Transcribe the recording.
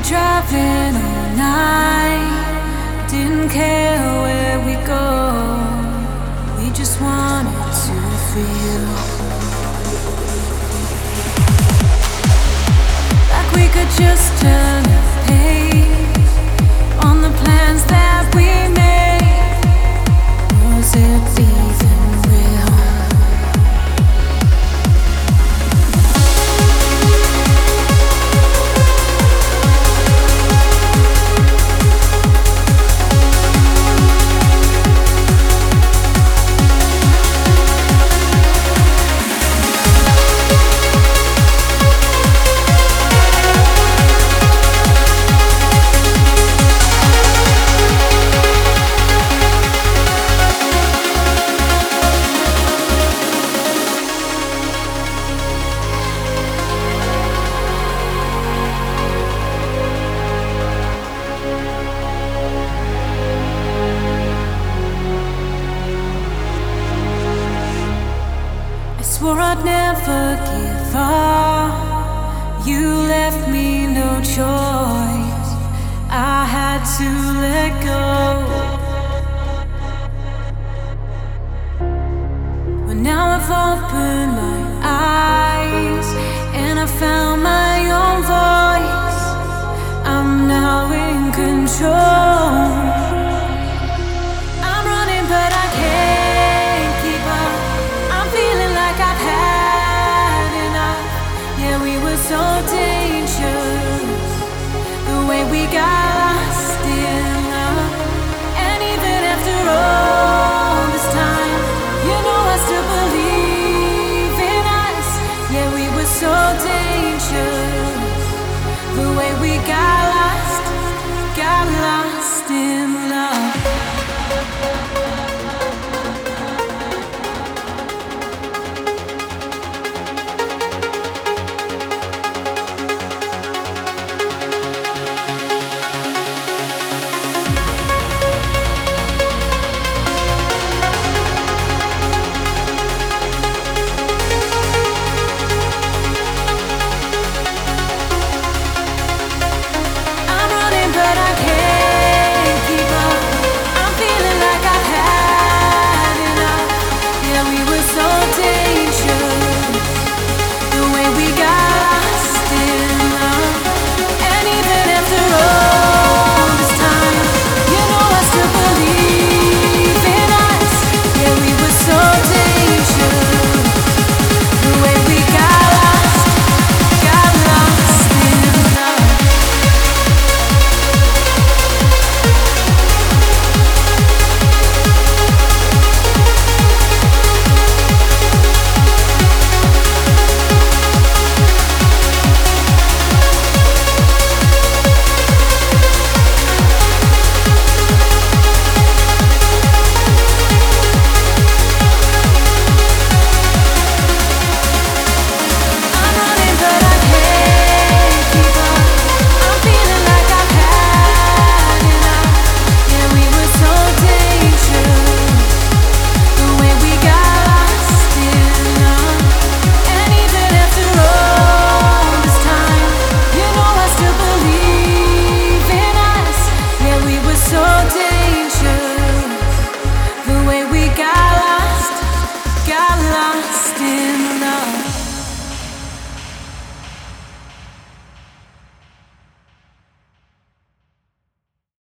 Driving all night, didn't care where we go. We just wanted to feel like we could just turn the page on the plans that we made. Was it even real? Swore I'd never give up. You left me no choice. I had to let go. But now I've opened my eyes and I found my own voice. I'm now in control. I'm running, but I can't keep up. I'm feeling like I've had enough. Yeah, we were so dangerous, the way we got lost in love. And even after all this time, you know I still believe in us. Yeah, we were so dangerous, the way